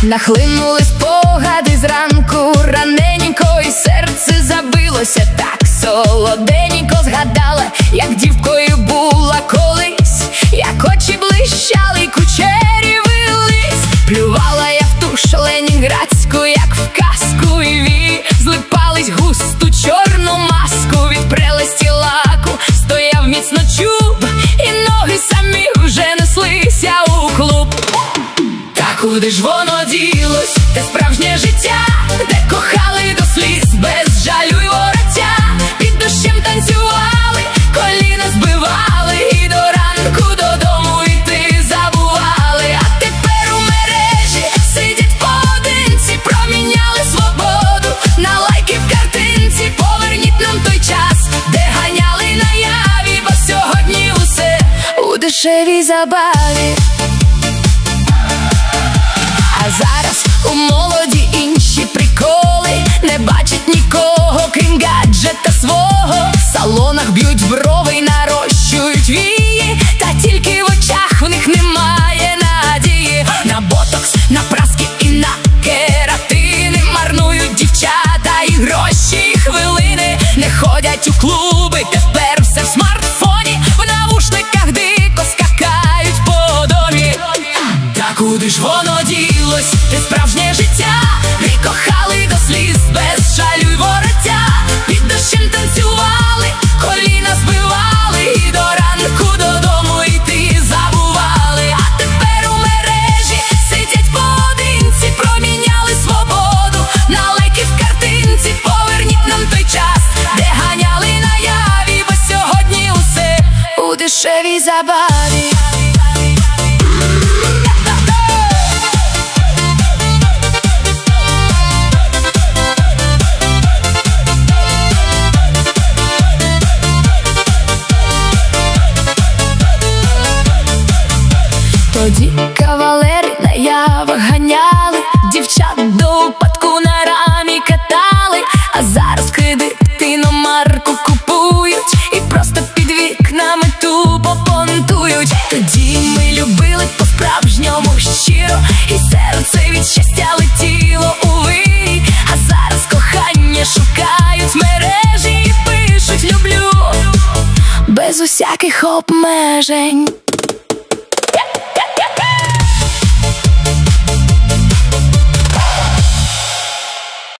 Нахлинули спогади зранку, раненько, і серце забилося так солоденько. Згадала, як дівкою була колись, як очі блищали й кучері вились. Плювала я в туш ленінградську, як в казку, і вії злипались густу чорну маску. Від прелесті лаку стояв міцно чуб, і ноги самі вже неслися у клуб. Та куди ж воно ділось, те справжнє життя, де кохали до сліз без жалю й вороття. Під дощем танцювали, коліна збивали, і до ранку додому йти забували. А тепер у мережі сидять поодинці, проміняли свободу на лайки в картинці. Поверніть нам той час, де ганяли наяві, бо сьогодні усе у дешевій забаві. А зараз у молоді інші приколи, не бачать нікого, крім гаджета свого. В салонах б'ють брови й нарощують вії, та тільки в очах в них немає надії. На ботокс, на праски і на кератини марнують дівчата і гроші, і хвилини. Не ходять у клуби, тепер все в смартфоні, в навушниках дико скакають по домі. Та куди ж воно ділось, те справжнє життя, ми кохали до сліз без жалю й вороття. Під дощем танцювали, коліна збивали, і до ранку додому йти забували. А тепер у мережі сидять поодинці, проміняли свободу на лайки в картинці. Поверніть нам той час, де ганяли наяві, бо сьогодні усе у дешевій забаві. Тоді кавалери наявах ганяли, дівчат до упадку на рамі катали. А зараз кредит іномарку купують, і просто під вікнами тупо понтують. Тоді ми любили по-справжньому щиро, і серце від щастя летіло у вирій. А зараз кохання шукають в мережі і пишуть люблю без усяких обмежень.